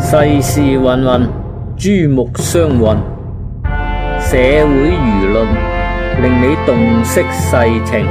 世事芸芸，珠目相混，社會輿論令你洞悉世情。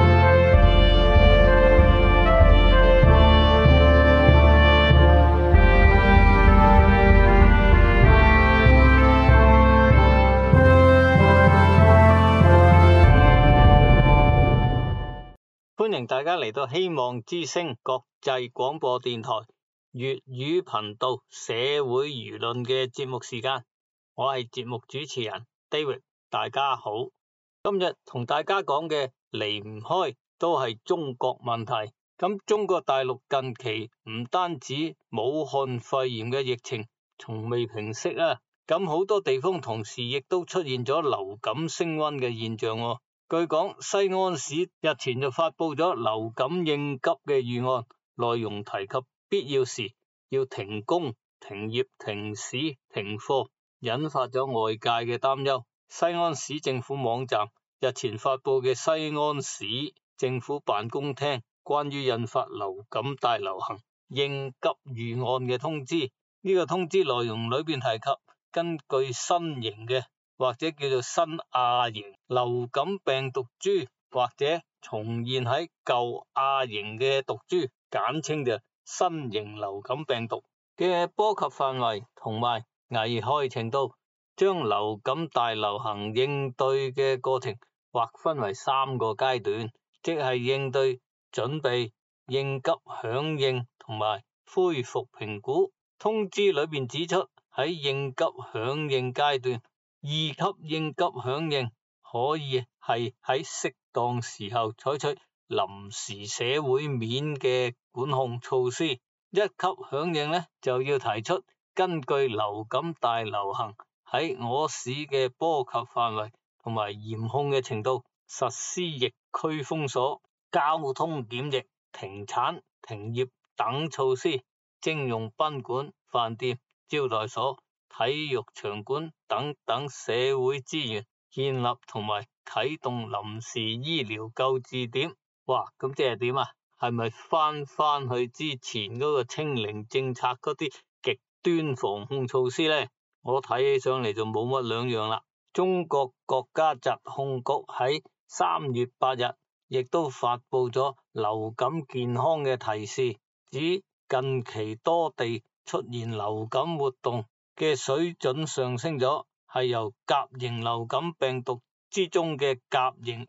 歡迎大家嚟到希望之聲國際廣播電台粵語頻道社會輿論嘅節目時間，我係節目主持人 David， 大家好。今日同大家講嘅離唔開都係中國問題。咁中國大陸近期唔單止武漢肺炎嘅疫情從未平息啊，咁好多地方同時亦都出現咗流感升溫嘅現象喎。據講，西安市日前就發佈咗流感應急嘅預案，內容提及必要時要停工、停業、停市、停課，引發咗外界嘅擔憂。西安市政府網站日前發佈嘅西安市政府辦公廳關於印發流感大流行應急預案嘅通知，呢個通知內容裏邊提及，根據新型嘅或者叫做新亞型流感病毒株，或者重現喺舊亞型嘅毒株，簡稱就新型流感病毒嘅波及範圍同埋危害程度，將流感大流行應對嘅過程劃分為3個階段，即係應對、準備、應急響應同埋恢復評估。通知裏邊指出，喺應急響應階段，2級應急響應可以係喺適當時候採取臨時社會面嘅管控措施。1級響應呢，就要提出根據流感大流行喺我市嘅波及範圍同埋嚴控嘅程度，實施疫區封鎖、交通檢疫、停產、停業等措施，徵用賓館、飯店、招待所、體育場館等等社會資源，建立同埋啟動臨時醫療救治點。哇，咁即係點啊？係咪翻去之前嗰個清零政策嗰啲極端防控措施呢？我睇起上嚟就冇乜兩樣啦。中國國家疾控局喺3月8日亦都發佈咗流感健康嘅提示，指近期多地出現流感活動嘅水準上升咗，係由甲型流感病毒之中嘅甲型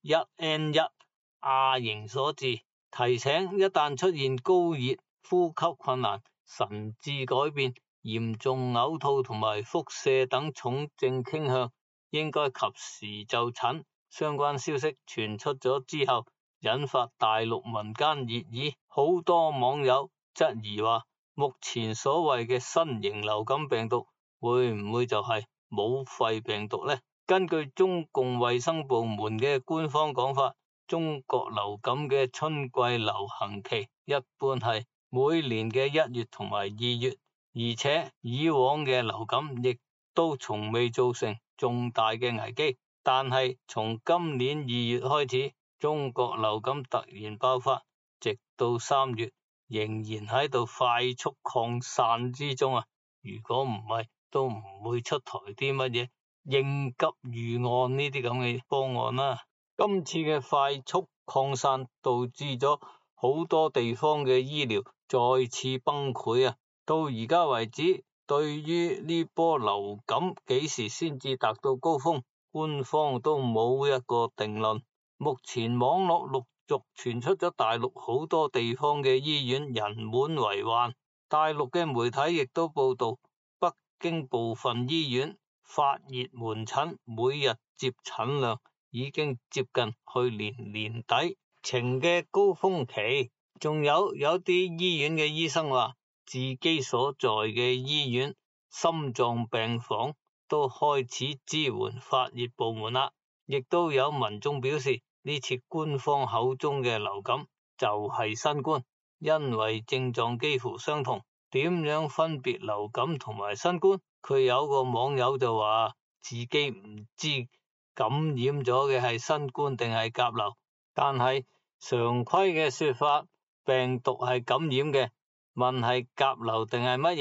H1N1 亞型所致，提醒一旦出現高熱、呼吸困難、神志改變、嚴重嘔吐同埋腹瀉等重症傾向，應該及時就診。相關消息傳出咗之後，引發大陸民間熱議，好多網友質疑話，目前所謂嘅新型流感病毒會唔會就係武肺病毒呢？根據中共衛生部門嘅官方講法，中國流感嘅春季流行期一般係每年嘅1月同埋2月，而且以往嘅流感亦都從未造成重大嘅危機。但係從今年2月開始，中國流感突然爆發，直到3月仍然喺度快速擴散之中啊！如果唔係，都唔會出台啲乜嘢應急預案呢啲咁嘅方案啦。今次嘅快速擴散導致咗好多地方嘅醫療再次崩潰啊！到而家為止，對於呢波流感幾時先至達到高峰，官方都冇一個定論。目前網絡陸續傳出咗大陸好多地方嘅醫院人滿為患，大陸嘅媒體亦都報道，北京部分醫院發熱門診每日接診量已經接近去年年底前嘅高峰期。仲有啲醫院嘅醫生話，自己所在嘅醫院心臟病房都開始支援發熱部門啦。亦都有民眾表示，呢次官方口中嘅流感就係新冠，因為症狀幾乎相同。點樣分別流感同埋新冠？佢有個網友就話自己唔知感染咗嘅係新冠定係甲流，但係常規嘅說法，病毒係感染嘅，問係甲流定係乜嘢？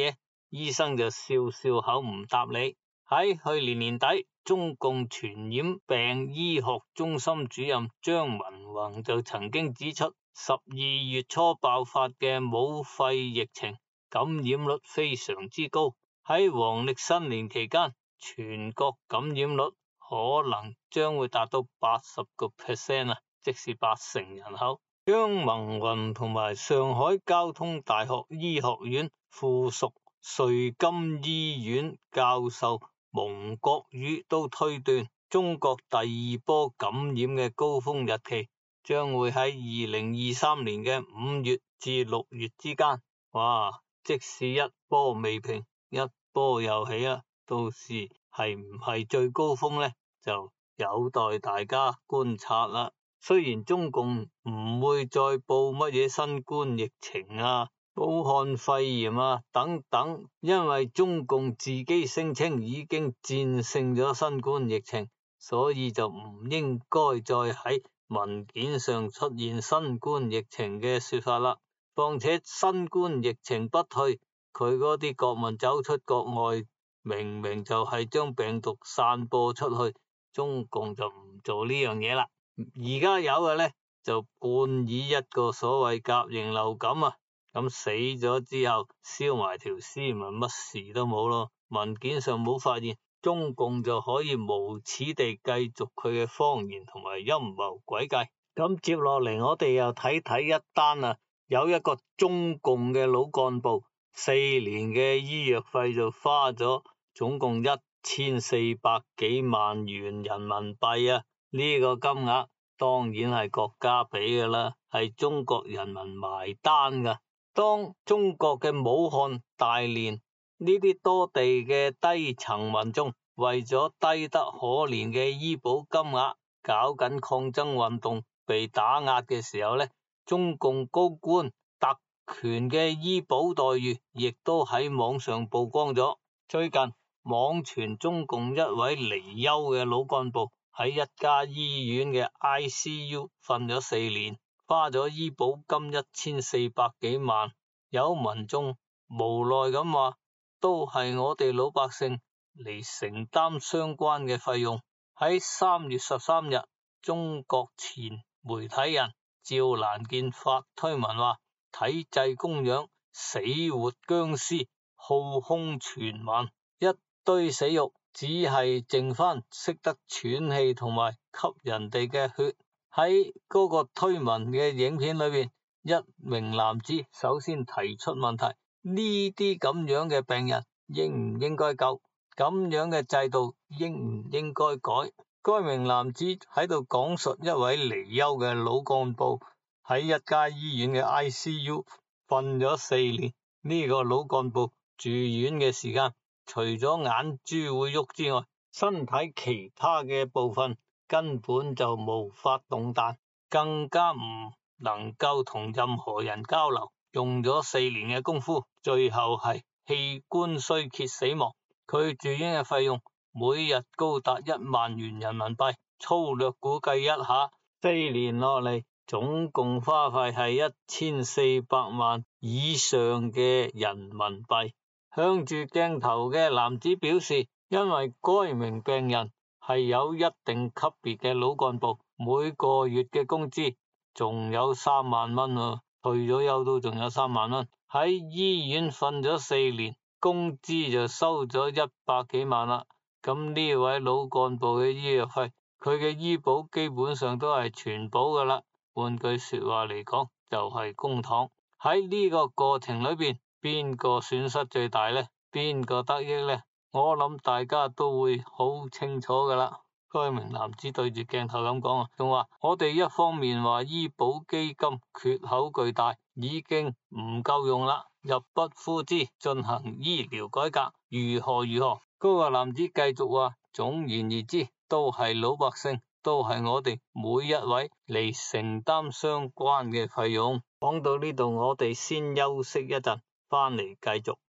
醫生就笑笑口唔答你。喺去年年底，中共傳染病醫學中心主任張文宏就曾經指出，12月初爆發嘅武肺疫情感染率非常之高，喺黃曆新年期間，全國感染率可能將會達到80%啊，即是80%人口。張文宏同埋上海交通大學醫學院附屬瑞金醫院教授蒙國宇都推斷，中國第二波感染嘅高峰日期將會喺2023年嘅5月至6月之間。哇！即使一波未平，一波又起啦，到時係唔係最高峰呢？就有待大家觀察啦。雖然中共唔會再報乜嘢新冠疫情啊、武漢肺炎啊等等，因為中共自己聲稱已經戰勝咗新冠疫情，所以就唔應該再喺文件上出現新冠疫情嘅說法啦。況且新冠疫情不退，佢嗰啲國民走出國外，明明就係將病毒散播出去，中共就唔做呢樣嘢啦。而家有嘅呢，就冠以一個所謂甲型流感啊，咁死咗之後燒埋條屍咪乜事都冇咯。文件上冇發現，中共就可以無恥地繼續佢嘅謊言同埋陰謀詭計。咁接落嚟我哋又睇睇一單啊，有一個中共嘅老幹部4年嘅醫藥費就花咗總共1400幾萬元人民幣啊。呢個金額當然係國家俾嘅啦，係中國人民埋單噶。當中國嘅武漢、大連呢啲多地嘅低層民眾為咗低得可憐嘅醫保金額搞緊抗爭運動被打壓嘅時候呢，中共高官特權嘅醫保待遇亦都喺網上曝光咗。最近網傳中共一位離休嘅老幹部喺一家醫院嘅 ICU 瞓咗4年，花咗醫保金1400幾萬。有民眾無奈咁話，都係我哋老百姓嚟承擔相關嘅費用。喺3月13日，中國前媒體人趙蘭健發推文話，體制供養死活僵屍，耗空全民，一堆死肉，只係剩翻識得喘氣同埋吸人哋嘅血。喺嗰個推文嘅影片裏邊，一名男子首先提出問題：呢啲咁樣嘅病人應唔應該救？咁樣嘅制度應唔應該改？該名男子喺度講述一位離休嘅老幹部喺一家醫院嘅 ICU 瞓咗4年。呢個老幹部住院嘅時間，除咗眼珠會喐之外，身體其他嘅部分根本就無法動彈，更加唔能夠同任何人交流。用咗4年嘅功夫，最後係器官衰竭死亡。佢住院嘅費用每日高達1萬元人民幣，粗略估計一下，4年落嚟總共花費係1400萬以上嘅人民幣。向住鏡頭嘅男子表示，因為該名病人係有一定級別嘅老幹部，每個月嘅工資仲有3萬蚊啊，退咗休都仲有3萬蚊。喺醫院瞓咗4年，工資就收咗100幾萬啦。咁呢位老幹部嘅醫藥費，佢嘅醫保基本上都係全保噶啦。換句說話嚟講，就係公帑。喺呢個過程裏邊，邊個損失最大呢？邊個得益呢？我諗大家都會好清楚噶啦。該名男子對住鏡頭咁講啊，仲話我哋一方面話醫保基金缺口巨大，已經唔夠用啦，入不敷支，進行醫療改革，如何如何。嗰個男子繼續話，總言而之，都係老百姓，都係我哋每一位嚟承擔相關嘅費用。講到呢度，我哋先休息一陣，翻嚟繼續。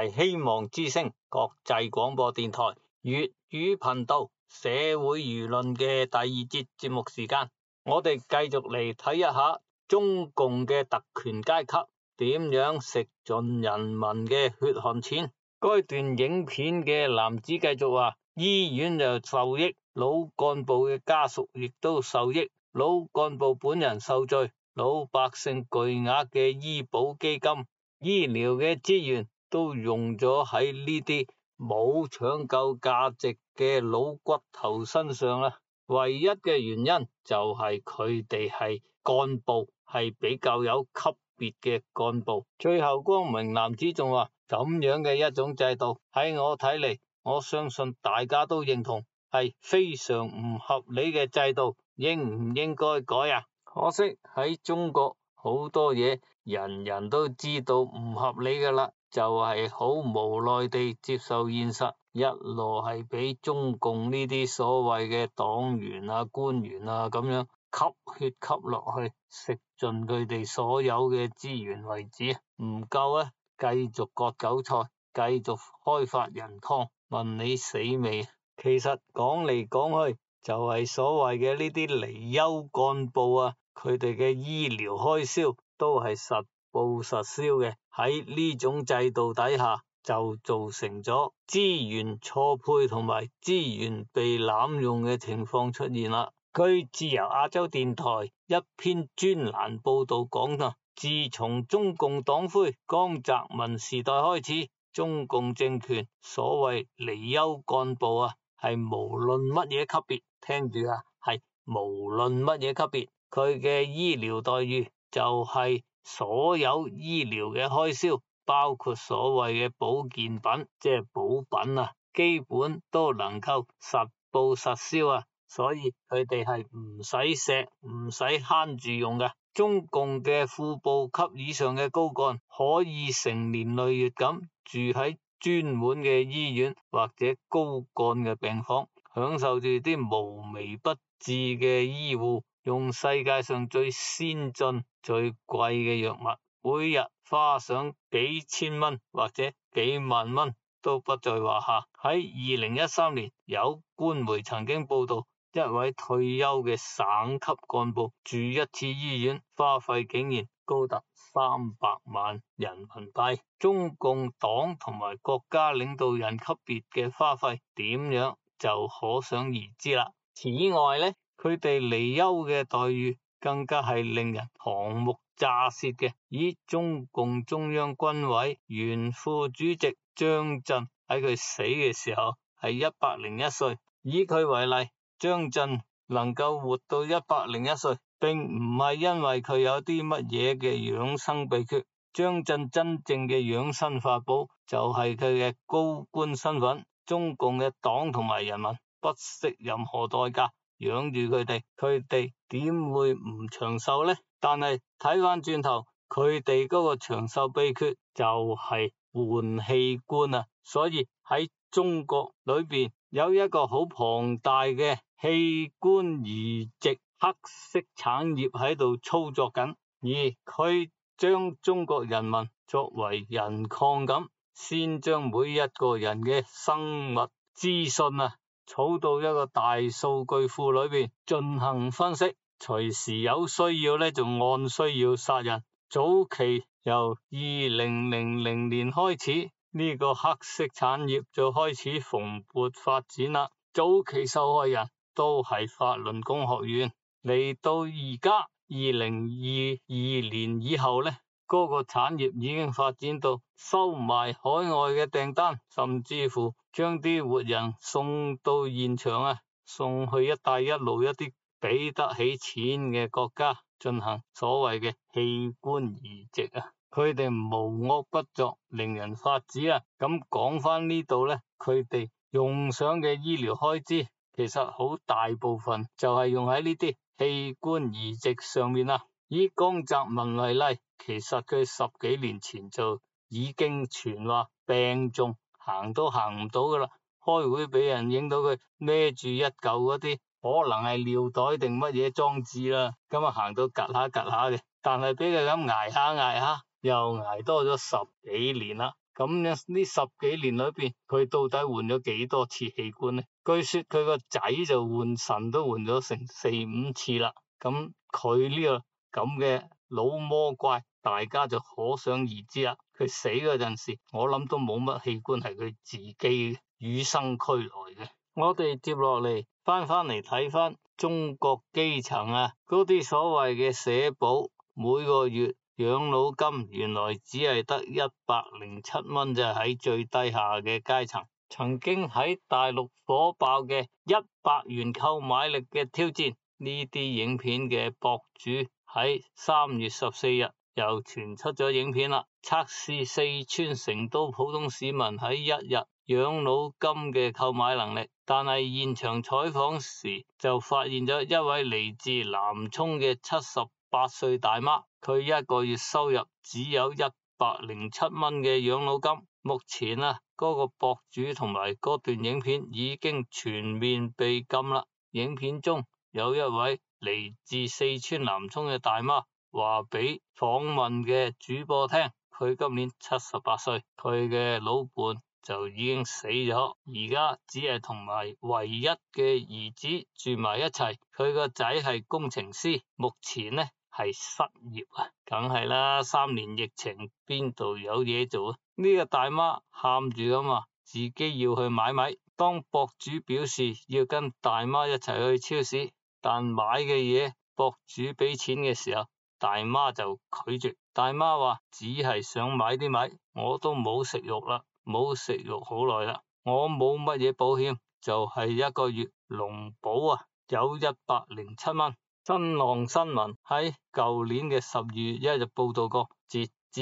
係希望之聲國際廣播電台粵語頻道社會輿論嘅第二節節目時間，我哋繼續嚟睇一下中共嘅特權階級點樣食盡人民嘅血汗錢。該段影片嘅男子繼續話，醫院就受益，老幹部嘅家屬亦都受益，老幹部本人受罪，老百姓巨額嘅醫保基金、醫療嘅資源都用咗喺呢啲冇搶救價值嘅老骨頭身上啦。唯一嘅原因就係佢哋係幹部，係比較有級別嘅幹部。最後光明男子仲話，咁樣嘅一種制度喺我睇嚟，我相信大家都認同係非常唔合理嘅制度，應唔應該改啊？可惜喺中國好多嘢人人都知道唔合理噶啦，就係好無奈地接受現實，一路係俾中共呢啲所謂嘅黨員啊、官員啊咁樣吸血吸落去，食盡佢哋所有嘅資源為止，唔夠啊，繼續割韭菜，繼續開發人湯，問你死未？其實講嚟講去就係所謂嘅呢啲離休幹部啊，佢哋嘅醫療開銷都係實報實銷嘅，喺呢種制度底下就造成咗資源錯配同埋資源被濫用嘅情況出現啦。據自由亞洲電台一篇專欄報道講啦，自從中共黨魁江澤民時代開始，中共政權所謂離休幹部啊，係無論乜嘢級別，聽住啊，係無論乜嘢級別，佢嘅醫療待遇就係所有醫療嘅開銷，包括所謂嘅保健品，即係補品啊，基本都能夠實報實銷啊，所以佢哋係唔使錫，唔使慳住用嘅。中共嘅副部級以上嘅高幹可以成年累月咁住喺專門嘅醫院或者高幹嘅病房，享受住啲無微不至嘅醫護，用世界上最先進最貴嘅藥物，每日花上幾千蚊或者幾萬蚊都不在話下。喺2013年，有官媒曾經報道，一位退休嘅省級幹部住一次醫院花費竟然高達300萬人民幣。中共黨同埋國家領導人級別嘅花費點樣就可想而知啦。此外呢，佢哋離休嘅待遇更加係令人瞠目咋舌嘅。以中共中央軍委原副主席張震喺佢死嘅時候係101歲，以佢為例，張震能夠活到101歲，並唔係因為佢有啲乜嘢嘅養生秘訣。張震真正嘅養生法寶就係佢嘅高官身份，中共嘅黨同埋人民不惜任何代價養住佢哋，佢哋點會唔長壽呢？但係睇翻轉頭，佢哋嗰個長壽秘訣就係換器官啊！所以喺中國裏邊有一個好龐大嘅器官移植黑色產業喺度操作緊，而佢將中國人民作為人礦咁，先將每一個人嘅生物資訊啊儲到一個大數據庫裏邊進行分析，隨時有需要呢就按需要殺人。早期由2000年開始，呢個黑色產業就開始蓬勃發展啦。早期受害人都係法輪功學員，嚟到而家2022年以後呢，嗰個產業已經發展到收埋海外嘅訂單，甚至乎將啲活人送到現場啊，送去一帶一路一啲俾得起錢嘅國家進行所謂嘅器官移植啊。佢哋無惡不作，令人髮指啊！咁講翻呢度呢，佢哋用上嘅醫療開支，其實好大部分就係用喺呢啲器官移植上面啦。以江澤民為例，其實佢10幾年前就已經傳話病重，行都行唔到噶啦。開會俾人影到佢孭住一嚿嗰啲，可能係尿袋定乜嘢裝置啦，咁啊行到趷下趷下嘅，但係俾佢咁捱下捱下，又捱多咗10幾年啦。 咁樣呢10幾年裏邊，佢到底換咗幾多次器官呢？據說佢個仔就換腎都換咗成4、5次啦。咁佢呢個咁嘅老魔怪，大家就可想而知啦。佢死嗰陣時，我諗都冇乜器官係佢自己與生俱來嘅。我哋接落嚟翻嚟睇翻中國基層啊，嗰啲所謂嘅社保，每個月養老金原來只係得107蚊，就喺最低下嘅階層。曾經喺大陸火爆嘅100元購買力嘅挑戰，呢啲影片嘅博主喺3月14日又傳出咗影片啦，測試四川成都普通市民喺1日養老金嘅購買能力。但係現場採訪時就發現咗一位嚟自南充嘅78歲大媽，佢一個月收入只有107蚊嘅養老金。目前啊，嗰個博主同埋嗰段影片已經全面被禁啦。影片中有一位嚟自四川南充嘅大媽話俾訪問嘅主播聽，佢今年78歲，佢嘅老伴就已經死咗，而家只係同埋唯一嘅兒子住埋一齊。佢個仔係工程師，目前呢係失業啊，梗係啦，3年疫情邊度有嘢做啊？呢個大媽喊住咁話，自己要去買米。當博主表示要跟大媽一齊去超市，但買嘅嘢博主俾錢嘅時候，大媽就拒絕。大媽話只係想買啲米，我都冇食肉啦。冇食肉好耐啦，我冇乜嘢保險，就係一個月農保啊，有107蚊。新浪新聞喺舊年嘅12月1日報道過，截至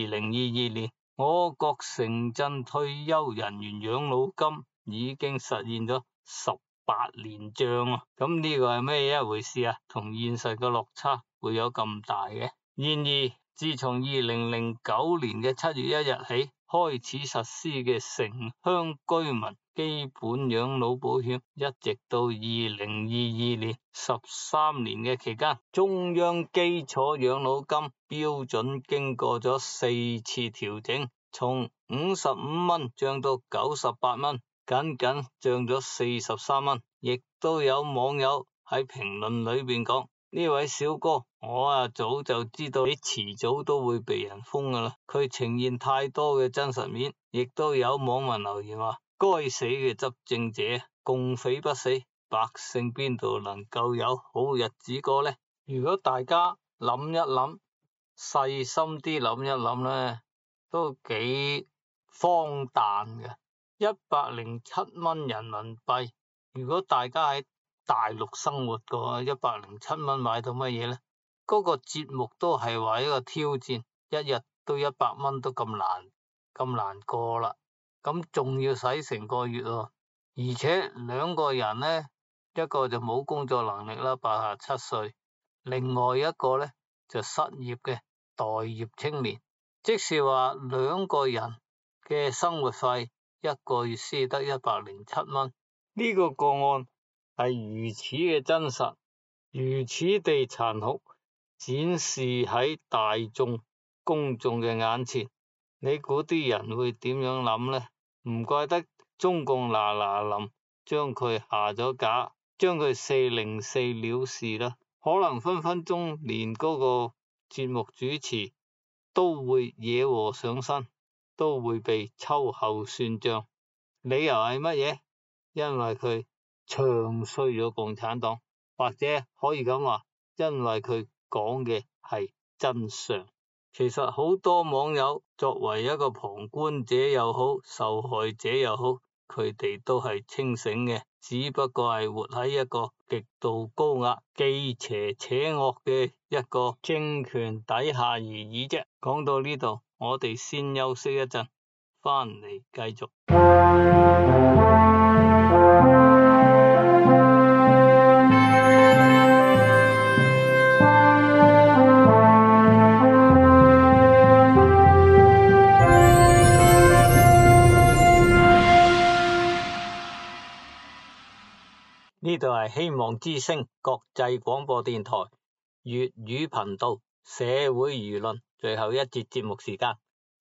2022年，我國城鎮退休人員養老金已經實現咗18年漲啊！咁呢個係咩一回事啊？同現實嘅落差會有咁大嘅？然而，自從2009年嘅7月1日起開始實施嘅城鄉居民基本養老保險，一直到2022年13年嘅期間，中央基礎養老金標準經過咗4次調整，從55蚊漲到98蚊，僅僅漲咗43蚊。亦都有網友喺評論裏邊講，呢位小哥，我早就知道你遲早都會被人封噶啦。佢呈現太多嘅真實面，亦都有網民留言話：該死嘅執政者，共匪不死，百姓邊度能夠有好日子過呢？如果大家諗一諗，細心啲諗一諗呢，都幾荒誕嘅。107蚊人民幣，如果大家喺大陸生活嘅話，107蚊買到乜嘢呢？嗰個節目都係話一個挑戰，一日都100蚊都咁難過啦，咁仲要使成個月喎，而且兩個人呢，一個就冇工作能力啦，87歲，另外一個呢就失業嘅待業青年，即是話兩個人嘅生活費一個月先得107蚊，呢個個案係如此嘅真實，如此地殘酷，展示喺大眾公眾嘅眼前，你估啲人會點樣諗呢？唔怪得中共嗱臨將佢下咗架，將佢404了事啦，可能分分鐘連嗰個節目主持都會惹禍上身，都會被秋後算賬。理由係乜嘢？因為佢唱衰咗共產黨，或者可以咁話，因為佢講嘅係真相。其實好多網友作為一個旁觀者又好，受害者又好，佢哋都係清醒嘅，只不過係活喺一個極度高壓、既邪且惡嘅一個政權底下而已啫。講到呢度，我哋先休息一陣，翻嚟繼續。呢度係希望之聲國際廣播電台粵語頻道社會輿論最後一節節目時間，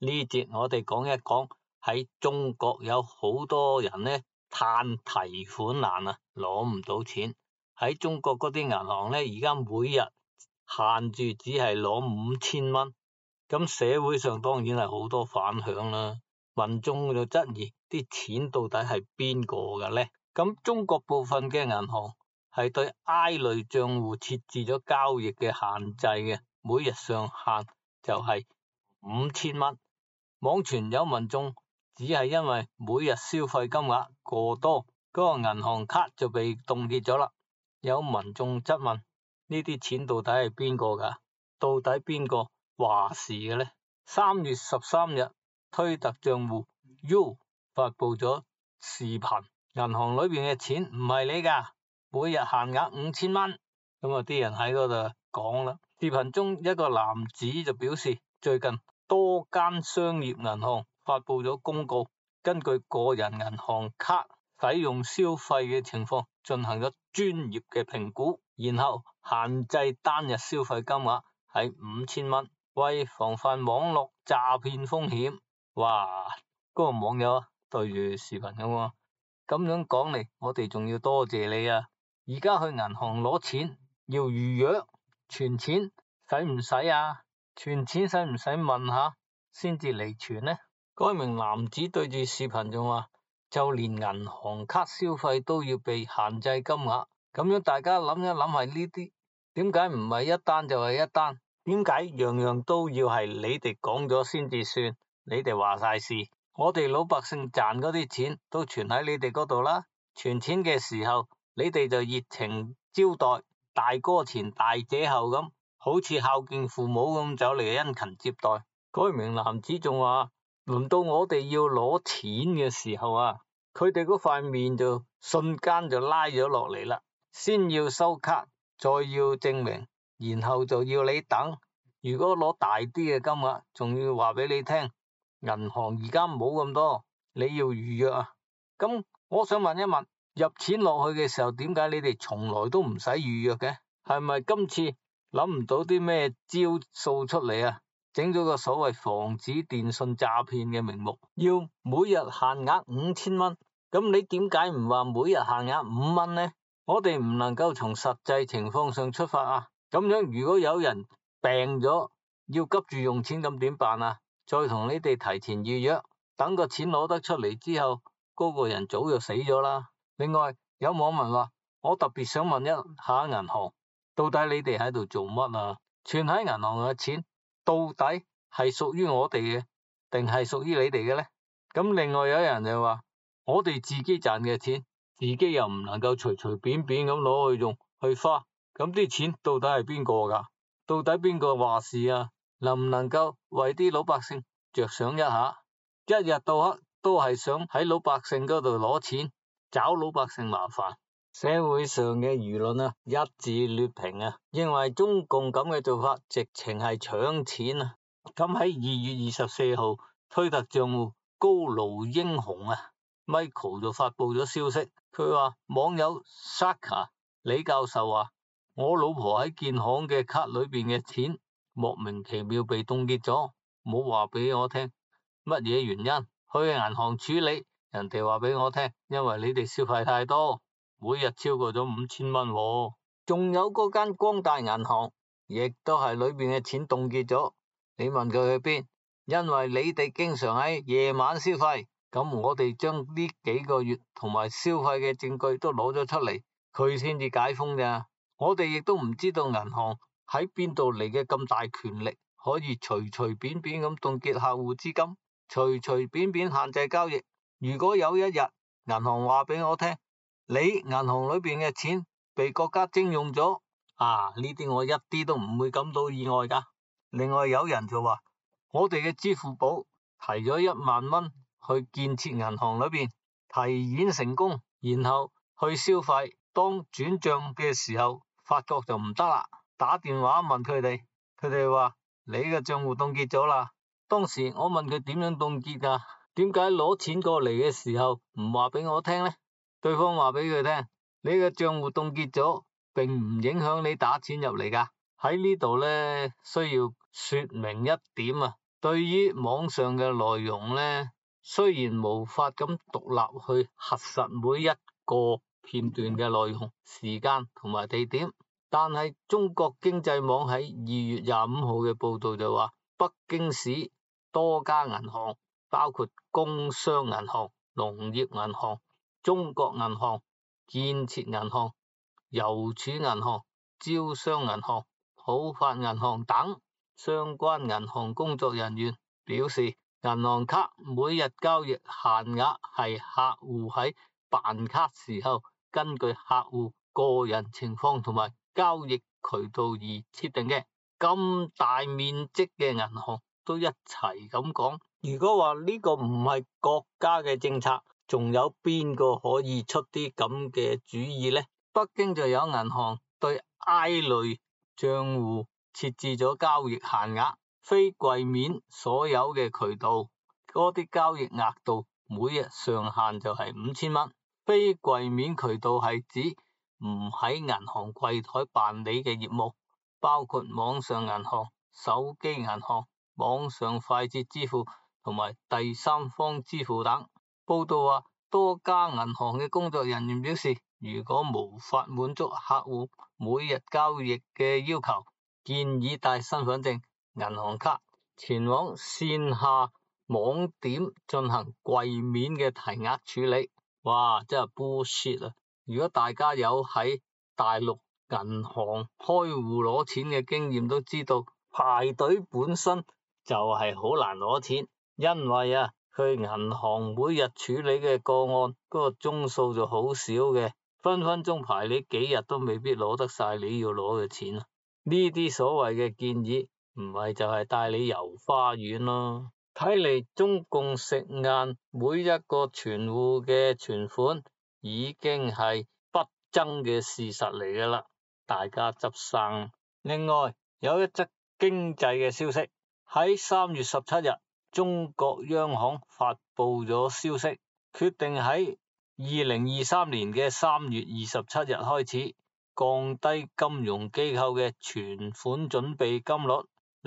呢節我哋講一講喺中國有好多人呢嘆提款難啊，攞唔到錢。喺中國嗰啲銀行呢，而家每日限住只係攞5000蚊，咁社會上當然係好多反響啦。民眾就質疑啲錢到底係邊個嘅呢？咁中國部分嘅銀行係對 I 類賬戶設置咗交易嘅限制嘅，每日上限就係5000蚊。網傳有民眾只係因為每日消費金額過多，嗰個銀行卡就被凍結咗啦。有民眾質問：呢啲錢到底係邊個噶？到底邊個話事嘅呢？3月13日，推特賬戶 U 發佈咗視頻，銀行裏邊嘅錢唔係你噶，每日限額5000蚊。咁啊，啲人喺嗰度講啦。視頻中一個男子就表示，最近多間商業銀行發佈咗公告，根據個人銀行卡使用消費嘅情況進行咗專業嘅評估，然後限制單日消費金額係5000蚊，為防範網絡詐騙風險。哇！嗰個網友啊，對住視頻咁樣講嚟，我哋仲要多謝你啊！而家去銀行攞錢要預約，存錢使唔使啊？存錢使唔使問下先至嚟存呢？該名男子對住視頻仲話，就連銀行卡消費都要被限制金額，咁樣大家諗一諗係呢啲，點解唔係一單就係一單？點解樣樣都要係你哋講咗先至算？你哋話晒事，我哋老百姓賺嗰啲錢都存喺你哋嗰度啦。存錢嘅時候，你哋就熱情招待，大哥前大姐後咁，好似孝敬父母咁走嚟殷勤接待。該名男子仲話，輪到我哋要攞錢嘅時候啊，佢哋嗰塊面就瞬間就拉咗落嚟啦。先要收卡，再要證明，然後就要你等。如果攞大啲嘅金額，仲要話俾你聽，銀行而家冇咁多，你要預約啊。咁我想問一問，入錢落去嘅時候，點解你哋從來都唔使預約嘅？係咪今次諗唔到啲咩招數出嚟啊？整咗個所謂防止電信詐騙嘅名目，要每日限額5000蚊。咁你點解唔話每日限額5蚊呢？我哋唔能夠從實際情況上出發啊。咁樣如果有人病咗，要急住用錢，咁點辦啊？再同你哋提前預約，等個錢攞得出嚟之後，嗰個人早就死咗啦。另外有網民話，我特別想問一下銀行，到底你哋喺度做乜啊？存喺銀行嘅錢到底係屬於我哋嘅，定係屬於你哋嘅呢？咁另外有人就話，我哋自己賺嘅錢，自己又唔能夠隨隨便便咁攞去用去花，咁啲錢到底係邊個噶？到底邊個話事啊？能唔能夠為啲老百姓着想一下？一日到黑都係想喺老百姓嗰度攞錢，找老百姓麻煩。社會上嘅輿論啊，一致劣評啊，認為中共咁嘅做法直情係搶錢啊。咁喺2月24號，推特賬戶高盧英雄啊 Michael 就發佈咗消息，佢話網友 Saka 李教授話，我老婆喺建行嘅卡裏邊嘅錢莫名其妙被凍結咗，冇話俾我聽乜嘢原因，去銀行處理，人哋話俾我聽，因為你哋消費太多，每日超過咗5000蚊喎。仲有嗰間光大銀行，亦都係裏邊嘅錢凍結咗，你問佢去邊？因為你哋經常喺夜晚消費，咁我哋將呢幾個月同埋消費嘅證據都攞咗出嚟，佢先至解封咋。我哋亦都唔知道銀行喺邊度嚟嘅咁大權力，可以隨隨便便咁凍結客戶資金，隨隨便便限制交易。如果有一日銀行話俾我聽，你銀行裏邊嘅錢被國家徵用咗，呢啲我一啲都唔會感到意外噶。另外有人就話，我哋嘅支付寶提咗1萬蚊去建設銀行裏邊，提現成功，然後去消費，當轉賬嘅時候發覺就唔得啦，打電話問佢哋，佢哋話你嘅賬戶凍結咗啦。當時我問佢點樣凍結噶？點解攞錢過嚟嘅時候唔話俾我聽呢？對方話俾佢聽，你嘅賬戶凍結咗，並唔影響你打錢入嚟噶。喺呢度呢，需要說明一點啊， 對於網上嘅內容呢，雖然無法咁獨立去核實每一個片段嘅內容、時間同埋地點，但係中國經濟網喺2月25號嘅報道就話，北京市多家銀行，包括工商銀行、農業銀行、中國銀行、建設銀行、郵儲銀行、招商銀行、浦發銀行等相關銀行工作人員表示，銀行卡每日交易限額係客戶喺辦卡時候根據客戶個人情況同埋交易渠道而設定嘅。咁大面積嘅銀行都一齊咁講，如果話呢個唔係國家嘅政策，仲有邊個可以出啲咁嘅主意呢？北京就有銀行對 I 類賬戶設置咗交易限額，非櫃面所有嘅渠道嗰啲交易額度每日上限就係5000蚊。非櫃面渠道係指唔喺銀行櫃台辦理嘅業務，包括網上銀行、手機銀行、網上快捷支付同埋第三方支付等。報道話，多家銀行嘅工作人員表示，如果無法滿足客戶每日交易嘅要求，建議帶身份證、銀行卡前往線下網點進行櫃面嘅提額處理。哇，真係 bullshit 啊！如果大家有喺大陸銀行開戶攞錢嘅經驗，都知道排隊本身就係好難攞錢，因為佢銀行每日處理嘅個案嗰個宗數就好少嘅，分分鐘排你幾日都未必攞得晒你要攞嘅錢啊！呢啲所謂嘅建議唔係就係帶你遊花園咯。睇嚟中共食晏每一個存戶嘅存款已經係不爭嘅事實嚟噶啦，大家執生。另外有一則經濟嘅消息，喺3月17日，中國央行發布咗消息，決定喺2023年嘅3月27日開始降低金融機構嘅存款準備金率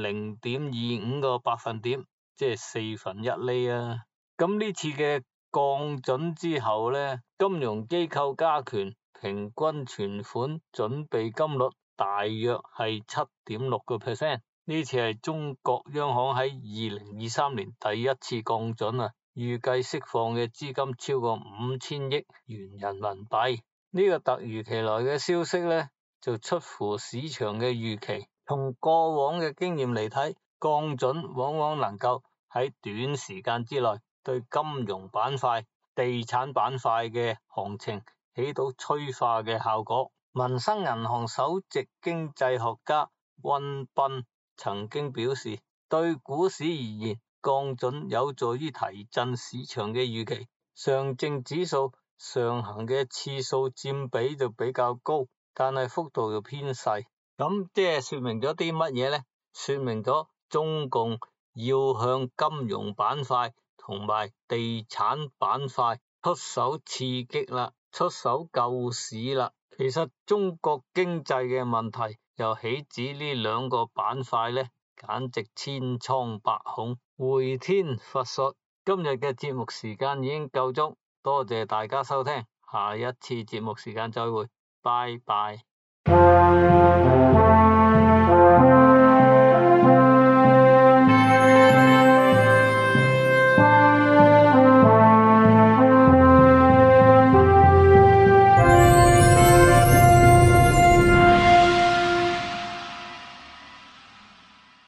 0.25個百分點。即係1/4厘啊！咁呢次嘅降準之後呢，金融機構加權平均存款準備金率大約係7.6%。呢次係中國央行喺2023年第一次降準啊，預計釋放嘅資金超過5000億元人民幣。呢個突如其來嘅消息呢，就出乎市場嘅預期。從過往嘅經驗嚟睇，降準往往能夠喺短時間之內對金融板塊、地產板塊嘅行情起到催化嘅效果。民生銀行首席經濟學家溫彬曾經表示，對股市而言，降準有助於提振市場嘅預期。上證指數上行嘅次數佔比就比較高，但係幅度就偏細。咁即係說明咗啲乜嘢呢？說明咗中共要向金融板塊同埋地產板塊出手刺激啦，出手救市啦。其實中國經濟嘅問題又豈止呢兩個板塊呢？簡直千瘡百孔，回天乏術。今日嘅節目時間已經夠鐘，多謝大家收聽，下一次節目時間再會，拜拜。